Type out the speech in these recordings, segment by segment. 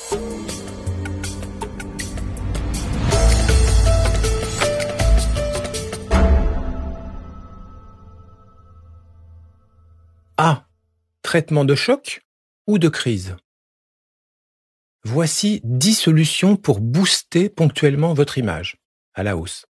A. Traitement de choc ou de crise. Voici 10 solutions pour booster ponctuellement votre image à la hausse.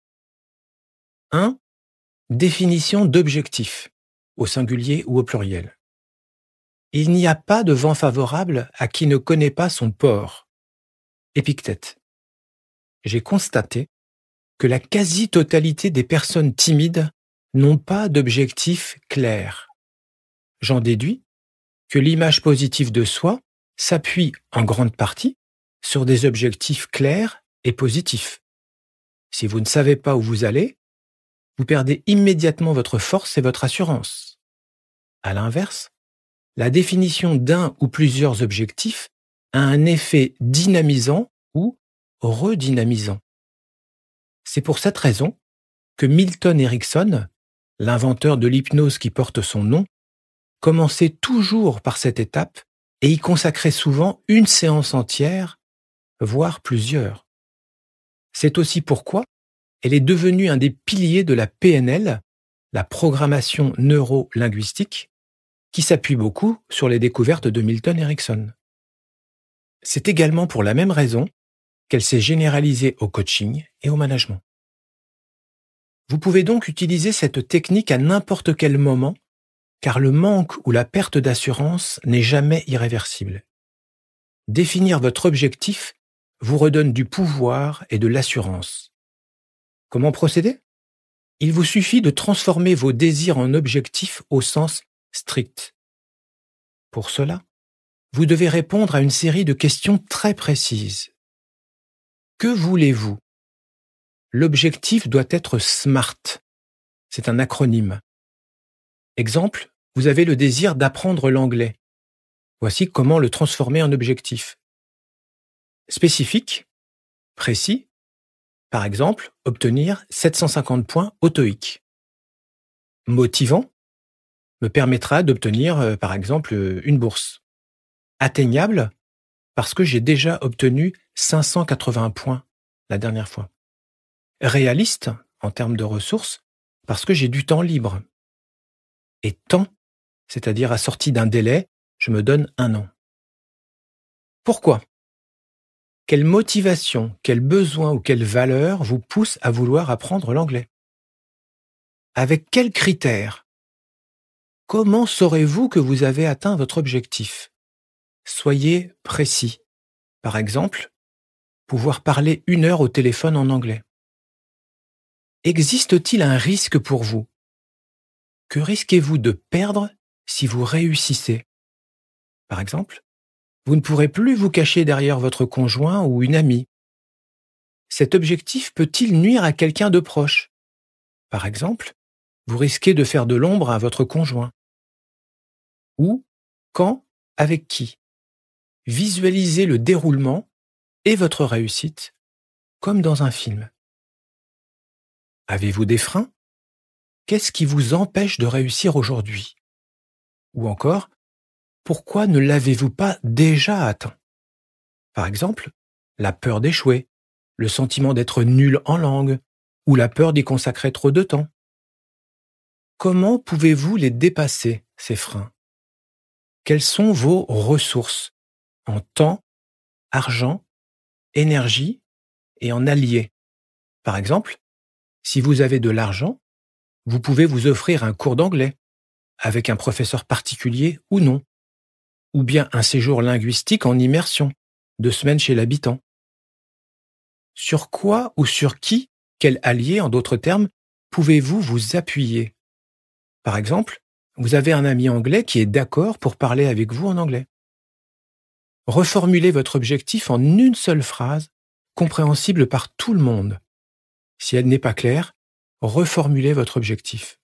1. Définition d'objectif, au singulier ou au pluriel. Il n'y a pas de vent favorable à qui ne connaît pas son port. Épictète. J'ai constaté que la quasi-totalité des personnes timides n'ont pas d'objectif clair. J'en déduis que l'image positive de soi s'appuie en grande partie sur des objectifs clairs et positifs. Si vous ne savez pas où vous allez, vous perdez immédiatement votre force et votre assurance. À l'inverse, la définition d'un ou plusieurs objectifs a un effet dynamisant ou redynamisant. C'est pour cette raison que Milton Erickson, l'inventeur de l'hypnose qui porte son nom, commençait toujours par cette étape et y consacrait souvent une séance entière, voire plusieurs. C'est aussi pourquoi elle est devenue un des piliers de la PNL, la programmation neuro-linguistique, qui s'appuie beaucoup sur les découvertes de Milton Erickson. C'est également pour la même raison qu'elle s'est généralisée au coaching et au management. Vous pouvez donc utiliser cette technique à n'importe quel moment, car le manque ou la perte d'assurance n'est jamais irréversible. Définir votre objectif vous redonne du pouvoir et de l'assurance. Comment procéder ? Il vous suffit de transformer vos désirs en objectifs au sens strict. Pour cela, vous devez répondre à une série de questions très précises. Que voulez-vous ? L'objectif doit être SMART. C'est un acronyme. Exemple, vous avez le désir d'apprendre l'anglais. Voici comment le transformer en objectif. Spécifique, précis, par exemple, obtenir 750 points au TOEIC. Motivant, me permettra d'obtenir, par exemple, une bourse. Atteignable, parce que j'ai déjà obtenu 580 points la dernière fois. Réaliste, en termes de ressources, parce que j'ai du temps libre. Et temps, c'est-à-dire assorti d'un délai, je me donne 1 an. Pourquoi ? Quelle motivation, quel besoin ou quelle valeur vous pousse à vouloir apprendre l'anglais ? Avec quels critères ? Comment saurez-vous que vous avez atteint votre objectif ? Soyez précis. Par exemple, pouvoir parler 1 heure au téléphone en anglais. Existe-t-il un risque pour vous ? Que risquez-vous de perdre si vous réussissez ? Par exemple, vous ne pourrez plus vous cacher derrière votre conjoint ou une amie. Cet objectif peut-il nuire à quelqu'un de proche ? Par exemple, vous risquez de faire de l'ombre à votre conjoint. Où, quand, avec qui ? Visualisez le déroulement et votre réussite comme dans un film. Avez-vous des freins ? Qu'est-ce qui vous empêche de réussir aujourd'hui ? Ou encore, pourquoi ne l'avez-vous pas déjà atteint ? Par exemple, la peur d'échouer, le sentiment d'être nul en langue, ou la peur d'y consacrer trop de temps. Comment pouvez-vous les dépasser, ces freins ? Quelles sont vos ressources en temps, argent, énergie et en alliés ? Par exemple, si vous avez de l'argent, vous pouvez vous offrir un cours d'anglais, avec un professeur particulier ou non, ou bien un séjour linguistique en immersion, 2 semaines chez l'habitant. Sur quoi ou sur qui, quel allié en d'autres termes, pouvez-vous vous appuyer ? Par exemple, vous avez un ami anglais qui est d'accord pour parler avec vous en anglais. Reformulez votre objectif en une seule phrase, compréhensible par tout le monde. Si elle n'est pas claire, reformulez votre objectif.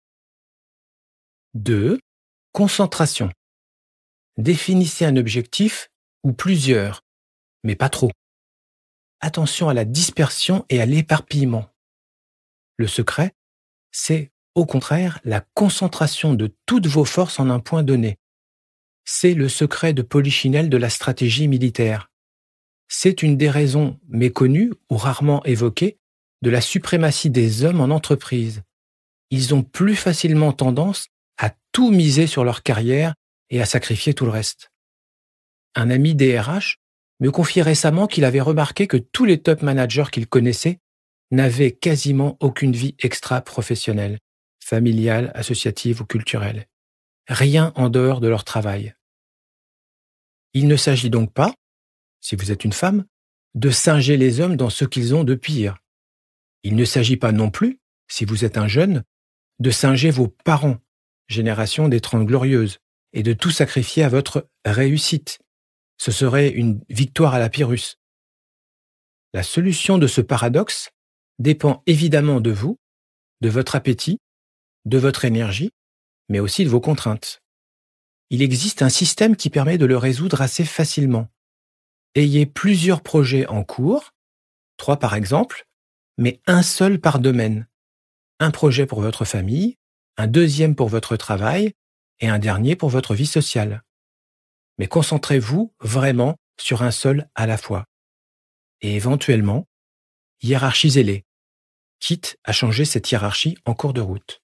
2. Concentration. Définissez un objectif ou plusieurs, mais pas trop. Attention à la dispersion et à l'éparpillement. Le secret, c'est, au contraire, la concentration de toutes vos forces en un point donné. C'est le secret de Polichinelle de la stratégie militaire. C'est une des raisons méconnues ou rarement évoquées de la suprématie des hommes en entreprise. Ils ont plus facilement tendance à tout miser sur leur carrière et à sacrifier tout le reste. Un ami DRH me confiait récemment qu'il avait remarqué que tous les top managers qu'il connaissait n'avaient quasiment aucune vie extra-professionnelle, familiale, associative ou culturelle. Rien en dehors de leur travail. Il ne s'agit donc pas, si vous êtes une femme, de singer les hommes dans ce qu'ils ont de pire. Il ne s'agit pas non plus, si vous êtes un jeune, de singer vos parents, génération des 30 glorieuses, et de tout sacrifier à votre réussite. Ce serait une victoire à la Pyrrhus. La solution de ce paradoxe dépend évidemment de vous, de votre appétit, de votre énergie, mais aussi de vos contraintes. Il existe un système qui permet de le résoudre assez facilement. Ayez plusieurs projets en cours, 3 par exemple, mais un seul par domaine. Un projet pour votre famille, un deuxième pour votre travail et un dernier pour votre vie sociale. Mais concentrez-vous vraiment sur un seul à la fois. Et éventuellement, hiérarchisez-les, quitte à changer cette hiérarchie en cours de route.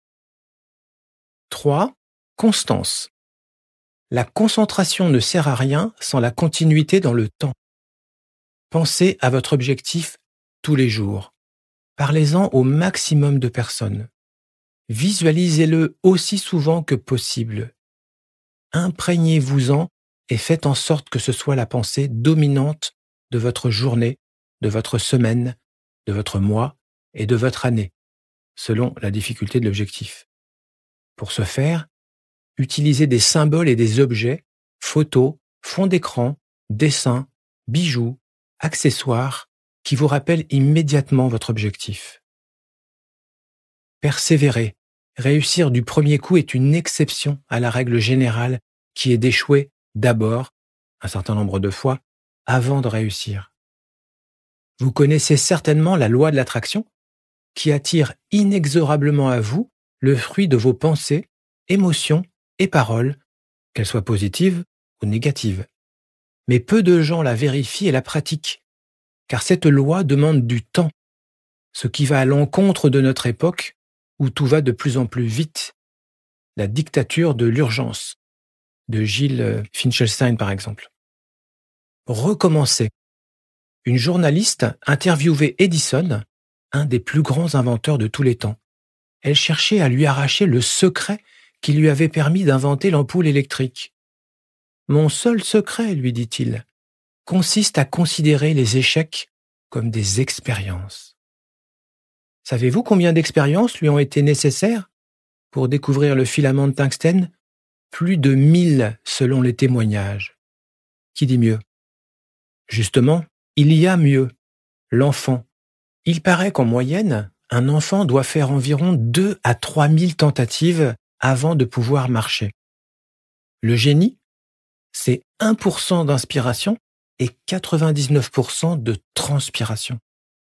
3. Constance. La concentration ne sert à rien sans la continuité dans le temps. Pensez à votre objectif tous les jours. Parlez-en au maximum de personnes. Visualisez-le aussi souvent que possible. Imprégnez-vous-en et faites en sorte que ce soit la pensée dominante de votre journée, de votre semaine, de votre mois et de votre année, selon la difficulté de l'objectif. Pour ce faire, utilisez des symboles et des objets, photos, fonds d'écran, dessins, bijoux, accessoires, qui vous rappellent immédiatement votre objectif. Persévérez. Réussir du premier coup est une exception à la règle générale qui est d'échouer d'abord, un certain nombre de fois, avant de réussir. Vous connaissez certainement la loi de l'attraction qui attire inexorablement à vous le fruit de vos pensées, émotions et paroles, qu'elles soient positives ou négatives. Mais peu de gens la vérifient et la pratiquent, car cette loi demande du temps, ce qui va à l'encontre de notre époque où tout va de plus en plus vite. La dictature de l'urgence, de Gilles Finkelstein par exemple. Recommencez. Une journaliste interviewait Edison, un des plus grands inventeurs de tous les temps. Elle cherchait à lui arracher le secret qui lui avait permis d'inventer l'ampoule électrique. « Mon seul secret, lui dit-il, consiste à considérer les échecs comme des expériences. » Savez-vous combien d'expériences lui ont été nécessaires pour découvrir le filament de tungstène? Plus de 1000 selon les témoignages. Qui dit mieux? Justement, il y a mieux, l'enfant. Il paraît qu'en moyenne, un enfant doit faire environ 2 à 3 000 tentatives avant de pouvoir marcher. Le génie, c'est 1% d'inspiration et 99% de transpiration.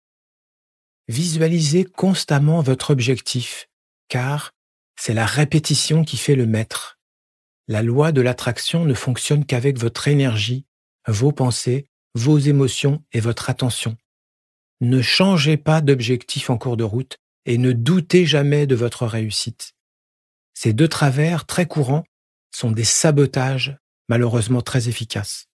Visualisez constamment votre objectif, car c'est la répétition qui fait le maître. La loi de l'attraction ne fonctionne qu'avec votre énergie, vos pensées, vos émotions et votre attention. Ne changez pas d'objectif en cours de route et ne doutez jamais de votre réussite. Ces 2 travers très courants sont des sabotages malheureusement très efficaces.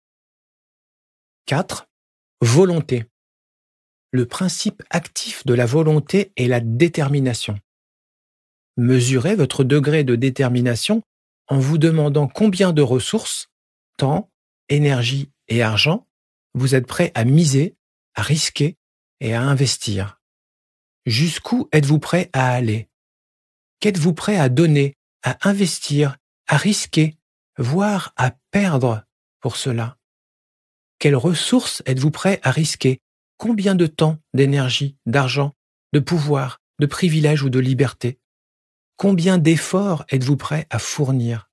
4. Volonté. Le principe actif de la volonté est la détermination. Mesurez votre degré de détermination en vous demandant combien de ressources, temps, énergie et argent, vous êtes prêt à miser, à risquer et à investir. Jusqu'où êtes-vous prêt à aller? Qu'êtes-vous prêt à donner, à investir, à risquer, voire à perdre pour cela? Quelles ressources êtes-vous prêt à risquer? Combien de temps, d'énergie, d'argent, de pouvoir, de privilèges ou de liberté? Combien d'efforts êtes-vous prêt à fournir?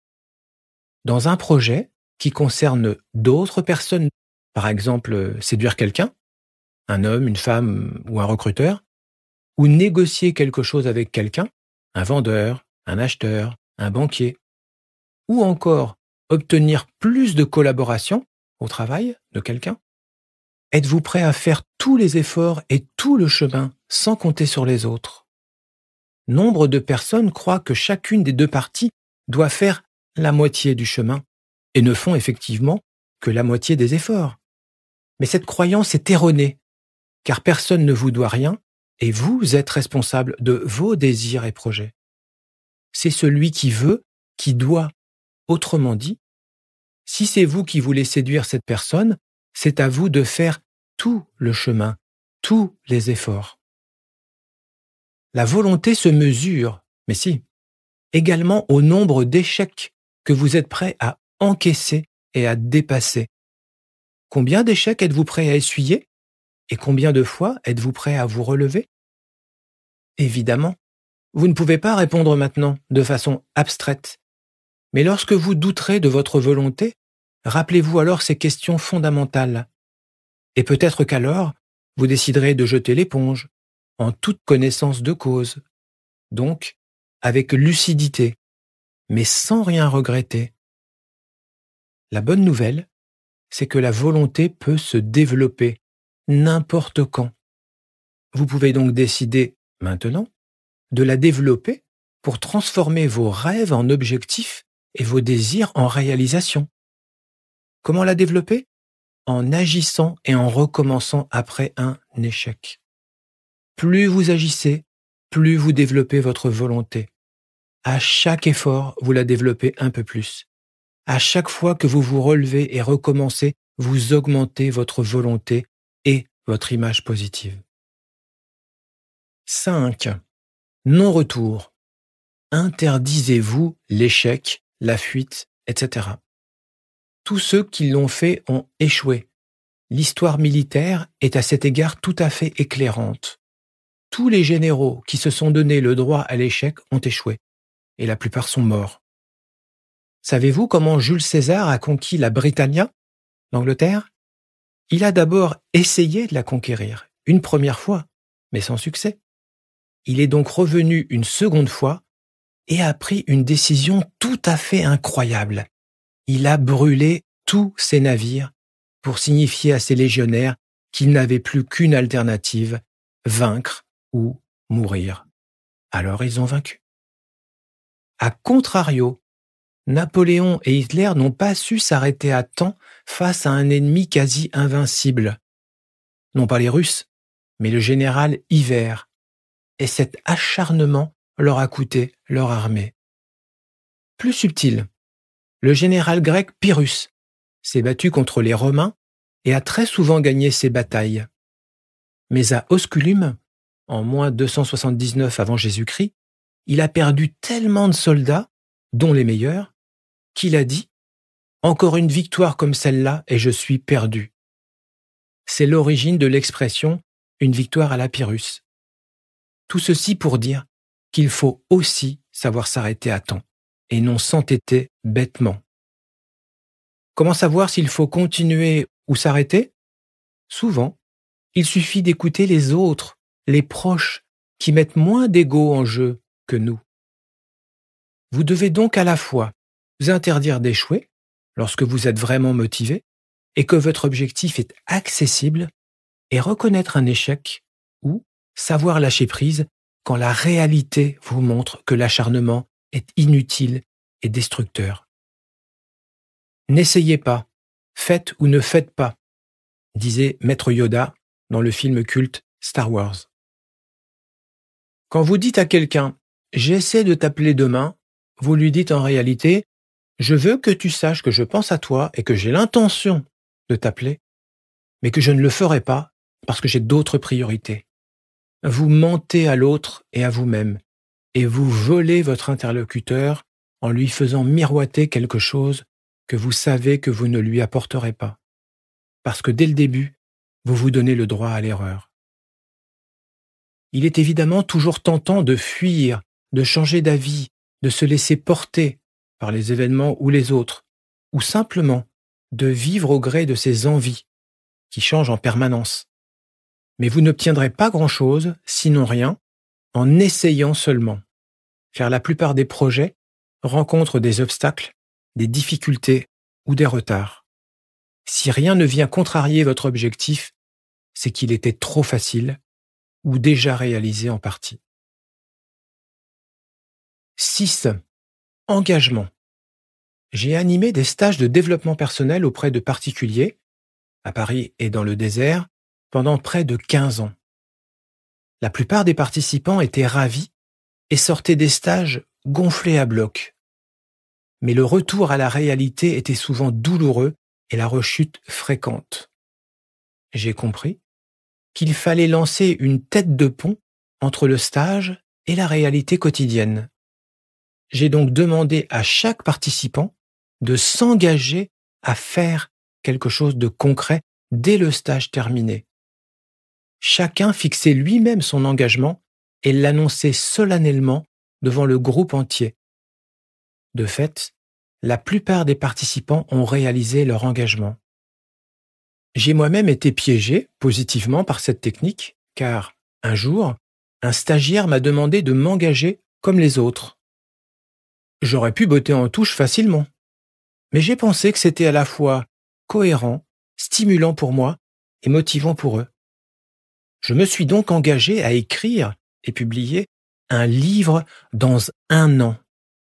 Dans un projet qui concerne d'autres personnes, par exemple séduire quelqu'un, un homme, une femme ou un recruteur, ou négocier quelque chose avec quelqu'un, un vendeur, un acheteur, un banquier, ou encore obtenir plus de collaboration au travail de quelqu'un, Êtes-vous prêt à faire tous les efforts et tout le chemin sans compter sur les autres? Nombre de personnes croient que chacune des deux parties doit faire la moitié du chemin et ne font effectivement que la moitié des efforts. Mais cette croyance est erronée, car personne ne vous doit rien et vous êtes responsable de vos désirs et projets. C'est celui qui veut qui doit. Autrement dit, si c'est vous qui voulez séduire cette personne, c'est à vous de faire tout le chemin, tous les efforts. La volonté se mesure, mais si, également au nombre d'échecs que vous êtes prêt à encaisser et à dépasser. Combien d'échecs êtes-vous prêt à essuyer? Et combien de fois êtes-vous prêt à vous relever? Évidemment, vous ne pouvez pas répondre maintenant de façon abstraite. Mais lorsque vous douterez de votre volonté, rappelez-vous alors ces questions fondamentales. Et peut-être qu'alors, vous déciderez de jeter l'éponge, en toute connaissance de cause. Donc, avec lucidité, mais sans rien regretter. La bonne nouvelle, c'est que la volonté peut se développer n'importe quand. Vous pouvez donc décider, maintenant, de la développer pour transformer vos rêves en objectifs et vos désirs en réalisation. Comment la développer? En agissant et en recommençant après un échec. Plus vous agissez, plus vous développez votre volonté. À chaque effort, vous la développez un peu plus. À chaque fois que vous vous relevez et recommencez, vous augmentez votre volonté et votre image positive. 5. Non-retour. Interdisez-vous l'échec, la fuite, etc. Tous ceux qui l'ont fait ont échoué. L'histoire militaire est à cet égard tout à fait éclairante. Tous les généraux qui se sont donné le droit à l'échec ont échoué, et la plupart sont morts. Savez-vous comment Jules César a conquis la Britannia, l'Angleterre? Il a d'abord essayé de la conquérir, une première fois, mais sans succès. Il est donc revenu une seconde fois et a pris une décision tout à fait incroyable. Il a brûlé tous ses navires pour signifier à ses légionnaires qu'ils n'avaient plus qu'une alternative, vaincre ou mourir. Alors ils ont vaincu. A contrario, Napoléon et Hitler n'ont pas su s'arrêter à temps face à un ennemi quasi invincible. Non pas les Russes, mais le général Hivert. Et cet acharnement leur a coûté leur armée. Plus subtil, le général grec Pyrrhus s'est battu contre les Romains et a très souvent gagné ses batailles. Mais à Osculum, en moins 279 avant Jésus-Christ, il a perdu tellement de soldats, dont les meilleurs, qu'il a dit « Encore une victoire comme celle-là et je suis perdu ». C'est l'origine de l'expression « une victoire à la Pyrrhus ». Tout ceci pour dire qu'il faut aussi savoir s'arrêter à temps et non s'entêter bêtement. Comment savoir s'il faut continuer ou s'arrêter? Souvent, il suffit d'écouter les autres, les proches, qui mettent moins d'ego en jeu que nous. Vous devez donc à la fois vous interdire d'échouer lorsque vous êtes vraiment motivé et que votre objectif est accessible et reconnaître un échec ou savoir lâcher prise quand la réalité vous montre que l'acharnement est inutile et destructeur. N'essayez pas, faites ou ne faites pas, disait Maître Yoda dans le film culte Star Wars. Quand vous dites à quelqu'un « j'essaie de t'appeler demain », vous lui dites en réalité « je veux que tu saches que je pense à toi et que j'ai l'intention de t'appeler, mais que je ne le ferai pas parce que j'ai d'autres priorités. » Vous mentez à l'autre et à vous-même, et vous volez votre interlocuteur en lui faisant miroiter quelque chose que vous savez que vous ne lui apporterez pas, parce que dès le début, vous vous donnez le droit à l'erreur. Il est évidemment toujours tentant de fuir, de changer d'avis, de se laisser porter par les événements ou les autres, ou simplement de vivre au gré de ses envies, qui changent en permanence. Mais vous n'obtiendrez pas grand-chose, sinon rien, en essayant seulement. Car la plupart des projets rencontrent des obstacles, des difficultés ou des retards. Si rien ne vient contrarier votre objectif, c'est qu'il était trop facile ou déjà réalisé en partie. 6. Engagement. J'ai animé des stages de développement personnel auprès de particuliers, à Paris et dans le désert, pendant près de 15 ans. La plupart des participants étaient ravis et sortaient des stages gonflés à bloc. Mais le retour à la réalité était souvent douloureux et la rechute fréquente. J'ai compris qu'il fallait lancer une tête de pont entre le stage et la réalité quotidienne. J'ai donc demandé à chaque participant de s'engager à faire quelque chose de concret dès le stage terminé. Chacun fixait lui-même son engagement et l'annonçait solennellement devant le groupe entier. De fait, la plupart des participants ont réalisé leur engagement. J'ai moi-même été piégé positivement par cette technique, car un jour, un stagiaire m'a demandé de m'engager comme les autres. J'aurais pu botter en touche facilement, mais j'ai pensé que c'était à la fois cohérent, stimulant pour moi et motivant pour eux. Je me suis donc engagé à écrire et publier un livre dans 1 an.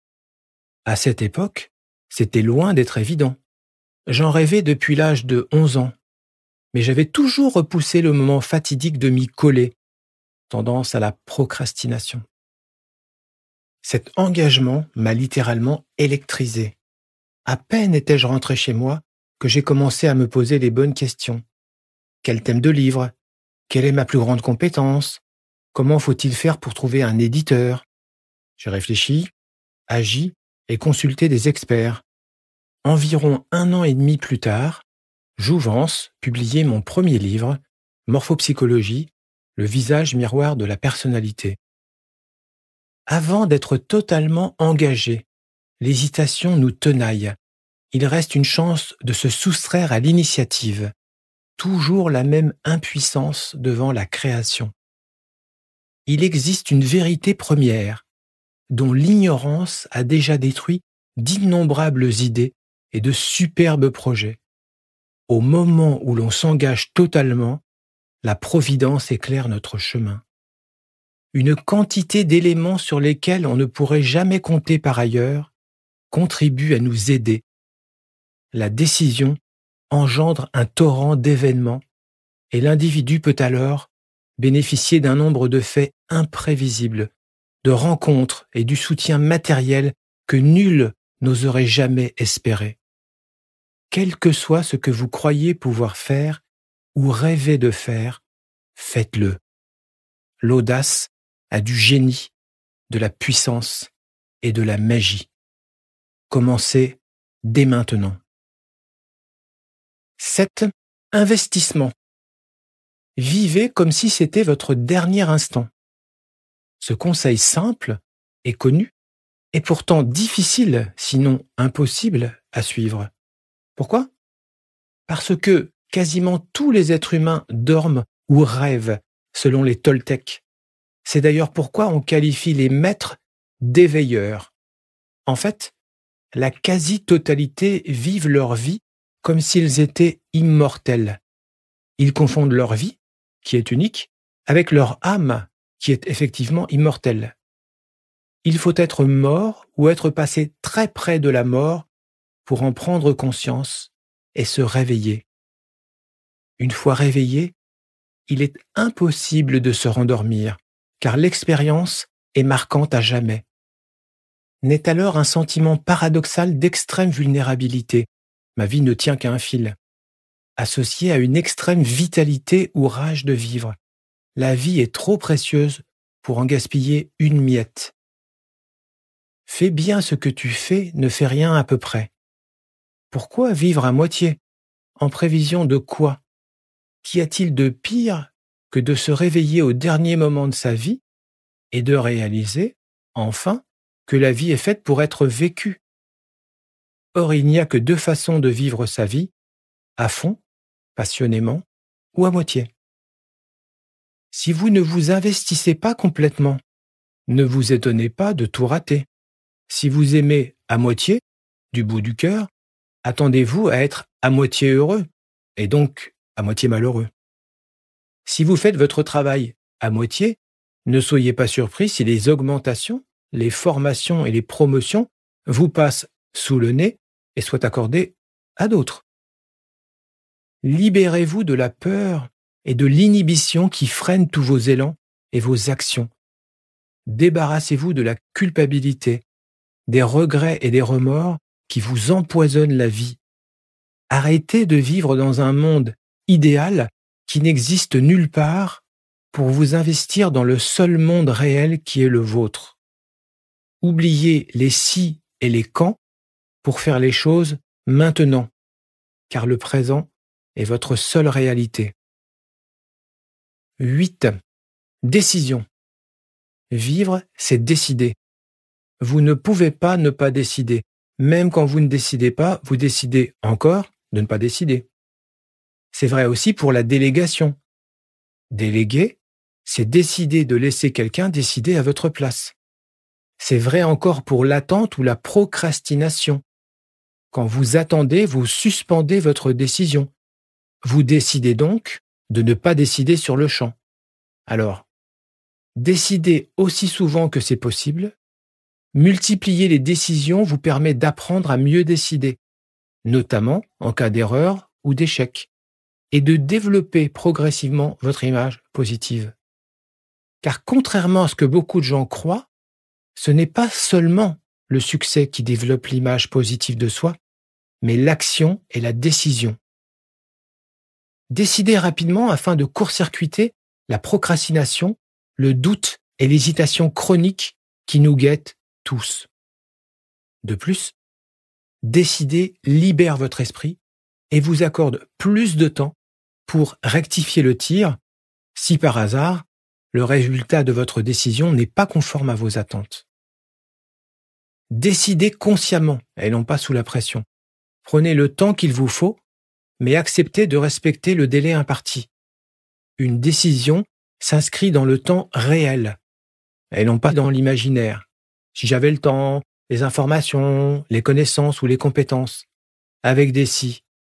À cette époque, c'était loin d'être évident. J'en rêvais depuis l'âge de 11 ans, mais j'avais toujours repoussé le moment fatidique de m'y coller, tendance à la procrastination. Cet engagement m'a littéralement électrisé. À peine étais-je rentré chez moi que j'ai commencé à me poser les bonnes questions. Quel thème de livre ? Quelle est ma plus grande compétence ? Comment faut-il faire pour trouver un éditeur ? J'ai réfléchi, agi et consulté des experts. Environ 1 an et demi plus tard, Jouvence publiait mon premier livre, Morphopsychologie, le visage miroir de la personnalité. Avant d'être totalement engagé, l'hésitation nous tenaille. Il reste une chance de se soustraire à l'initiative. Toujours la même impuissance devant la création. Il existe une vérité première, dont l'ignorance a déjà détruit d'innombrables idées et de superbes projets. Au moment où l'on s'engage totalement, la Providence éclaire notre chemin. Une quantité d'éléments sur lesquels on ne pourrait jamais compter par ailleurs contribue à nous aider. La décision engendre un torrent d'événements et l'individu peut alors bénéficier d'un nombre de faits imprévisibles, de rencontres et du soutien matériel que nul n'oserait jamais espérer. Quel que soit ce que vous croyez pouvoir faire ou rêvez de faire, faites-le. L'audace a du génie, de la puissance et de la magie. Commencez dès maintenant. 7. Investissement. Vivez comme si c'était votre dernier instant. Ce conseil simple et connu est pourtant difficile, sinon impossible à suivre. Pourquoi ? Parce que quasiment tous les êtres humains dorment ou rêvent, selon les Toltecs. C'est d'ailleurs pourquoi on qualifie les maîtres d'éveilleurs. En fait, la quasi-totalité vivent leur vie comme s'ils étaient immortels. Ils confondent leur vie, qui est unique, avec leur âme, qui est effectivement immortelle. Il faut être mort ou être passé très près de la mort pour en prendre conscience et se réveiller. Une fois réveillé, il est impossible de se rendormir, car l'expérience est marquante à jamais. Naît alors un sentiment paradoxal d'extrême vulnérabilité. Ma vie ne tient qu'à un fil. Associé à une extrême vitalité ou rage de vivre. La vie est trop précieuse pour en gaspiller une miette. Fais bien ce que tu fais, ne fais rien à peu près. Pourquoi vivre à moitié ? En prévision de quoi ? Qu'y a-t-il de pire que de se réveiller au dernier moment de sa vie et de réaliser, enfin, que la vie est faite pour être vécue ? Or, il n'y a que 2 façons de vivre sa vie, à fond, passionnément, ou à moitié. Si vous ne vous investissez pas complètement, ne vous étonnez pas de tout rater. Si vous aimez à moitié, du bout du cœur, attendez-vous à être à moitié heureux, et donc à moitié malheureux. Si vous faites votre travail à moitié, ne soyez pas surpris si les augmentations, les formations et les promotions vous passent sous le nez et soient accordées à d'autres. Libérez-vous de la peur et de l'inhibition qui freinent tous vos élans et vos actions. Débarrassez-vous de la culpabilité, des regrets et des remords qui vous empoisonnent la vie. Arrêtez de vivre dans un monde idéal qui n'existe nulle part pour vous investir dans le seul monde réel qui est le vôtre. Oubliez les si et les quand pour faire les choses maintenant, car le présent est votre seule réalité. 8. Décision. Vivre, c'est décider. Vous ne pouvez pas ne pas décider. Même quand vous ne décidez pas, vous décidez encore de ne pas décider. C'est vrai aussi pour la délégation. Déléguer, c'est décider de laisser quelqu'un décider à votre place. C'est vrai encore pour l'attente ou la procrastination. Quand vous attendez, vous suspendez votre décision. Vous décidez donc de ne pas décider sur le champ. Alors, décidez aussi souvent que c'est possible. Multiplier les décisions vous permet d'apprendre à mieux décider, notamment en cas d'erreur ou d'échec, et de développer progressivement votre image positive. Car contrairement à ce que beaucoup de gens croient, ce n'est pas seulement le succès qui développe l'image positive de soi, mais l'action et la décision. Décidez rapidement afin de court-circuiter la procrastination, le doute et l'hésitation chronique qui nous guettent tous. De plus, décider libère votre esprit et vous accorde plus de temps pour rectifier le tir si par hasard le résultat de votre décision n'est pas conforme à vos attentes. Décidez consciemment et non pas sous la pression. Prenez le temps qu'il vous faut, mais acceptez de respecter le délai imparti. Une décision s'inscrit dans le temps réel et non pas dans l'imaginaire. Si j'avais le temps, les informations, les connaissances ou les compétences, avec des si.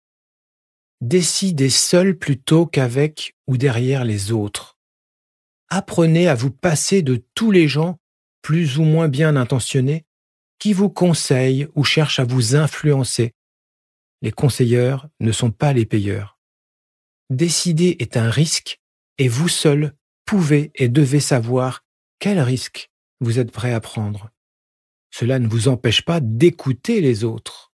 Décidez seul plutôt qu'avec ou derrière les autres. Apprenez à vous passer de tous les gens plus ou moins bien intentionnés qui vous conseillent ou cherchent à vous influencer. Les conseilleurs ne sont pas les payeurs. Décider est un risque et vous seul pouvez et devez savoir quel risque vous êtes prêt à prendre. Cela ne vous empêche pas d'écouter les autres.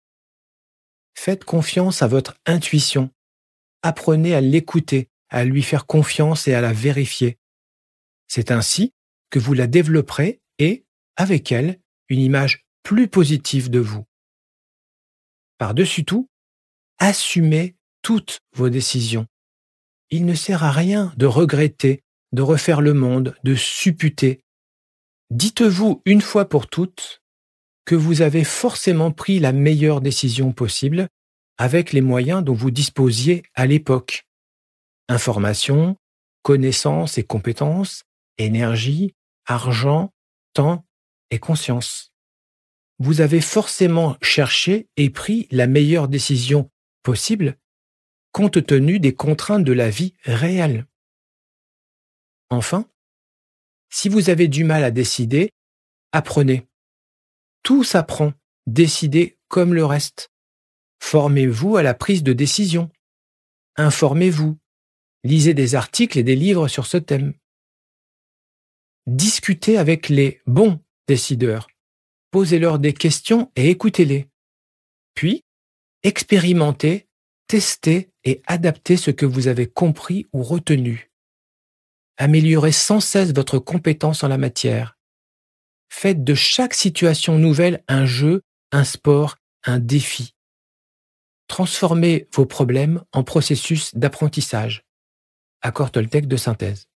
Faites confiance à votre intuition. Apprenez à l'écouter, à lui faire confiance et à la vérifier. C'est ainsi que vous la développerez et, avec elle, une image plus positive de vous. Par-dessus tout, assumez toutes vos décisions. Il ne sert à rien de regretter, de refaire le monde, de supputer. Dites-vous une fois pour toutes que vous avez forcément pris la meilleure décision possible avec les moyens dont vous disposiez à l'époque. Information, connaissances et compétences, énergie, argent, temps et conscience. Vous avez forcément cherché et pris la meilleure décision possible compte tenu des contraintes de la vie réelle. Enfin, si vous avez du mal à décider, apprenez. Tout s'apprend, décidez comme le reste. Formez-vous à la prise de décision. Informez-vous. Lisez des articles et des livres sur ce thème. Discutez avec les bons décideurs. Posez-leur des questions et écoutez-les. Puis, expérimentez, testez et adaptez ce que vous avez compris ou retenu. Améliorez sans cesse votre compétence en la matière. Faites de chaque situation nouvelle un jeu, un sport, un défi. Transformez vos problèmes en processus d'apprentissage. Accord Toltec de synthèse.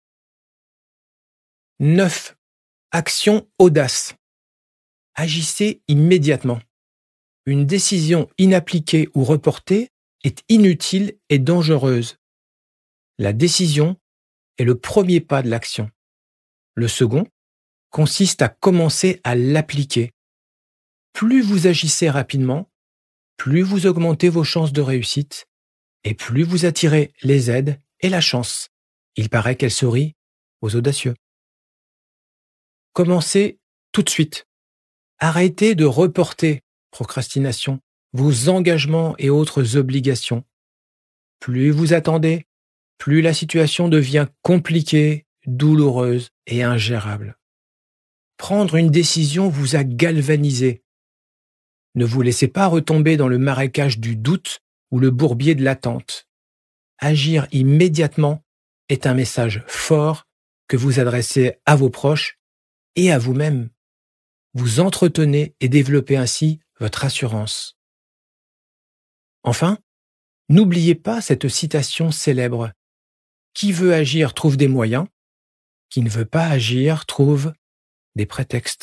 9. Action audace. Agissez immédiatement. Une décision inappliquée ou reportée est inutile et dangereuse. La décision est le premier pas de l'action. Le second consiste à commencer à l'appliquer. Plus vous agissez rapidement, plus vous augmentez vos chances de réussite et plus vous attirez les aides Et la chance, il paraît qu'elle sourit aux audacieux. Commencez tout de suite. Arrêtez de reporter, procrastination, vos engagements et autres obligations. Plus vous attendez, plus la situation devient compliquée, douloureuse et ingérable. Prendre une décision vous a galvanisé. Ne vous laissez pas retomber dans le marécage du doute ou le bourbier de l'attente. Agir immédiatement est un message fort que vous adressez à vos proches et à vous-même. Vous entretenez et développez ainsi votre assurance. Enfin, n'oubliez pas cette citation célèbre. Qui veut agir trouve des moyens, qui ne veut pas agir trouve des prétextes.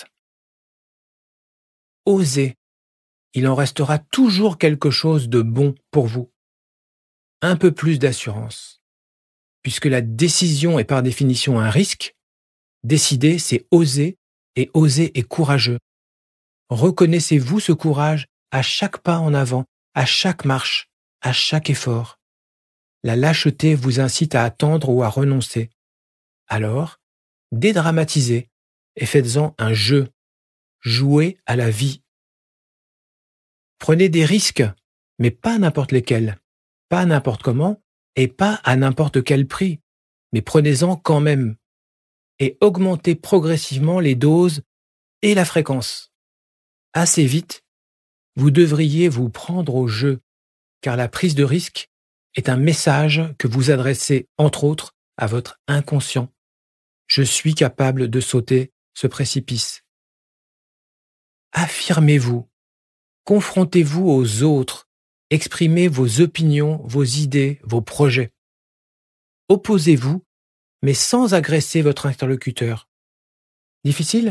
Osez, il en restera toujours quelque chose de bon pour vous. Un peu plus d'assurance. Puisque la décision est par définition un risque, décider, c'est oser, et oser est courageux. Reconnaissez-vous ce courage à chaque pas en avant, à chaque marche, à chaque effort. La lâcheté vous incite à attendre ou à renoncer. Alors, dédramatisez et faites-en un jeu. Jouez à la vie. Prenez des risques, mais pas n'importe lesquels, pas n'importe comment et pas à n'importe quel prix, mais prenez-en quand même. Et augmentez progressivement les doses et la fréquence. Assez vite, vous devriez vous prendre au jeu, car la prise de risque est un message que vous adressez, entre autres, à votre inconscient. Je suis capable de sauter ce précipice. Affirmez-vous, confrontez-vous aux autres, exprimez vos opinions, vos idées, vos projets. Opposez-vous, mais sans agresser votre interlocuteur. Difficile ?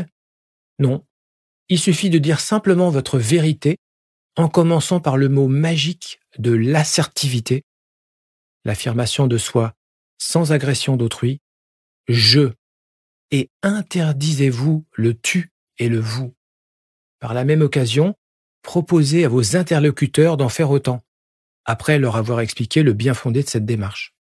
Non. Il suffit de dire simplement votre vérité en commençant par le mot magique de l'assertivité, l'affirmation de soi sans agression d'autrui, je, et interdisez-vous le tu et le vous. Par la même occasion, proposez à vos interlocuteurs d'en faire autant, après leur avoir expliqué le bien fondé de cette démarche.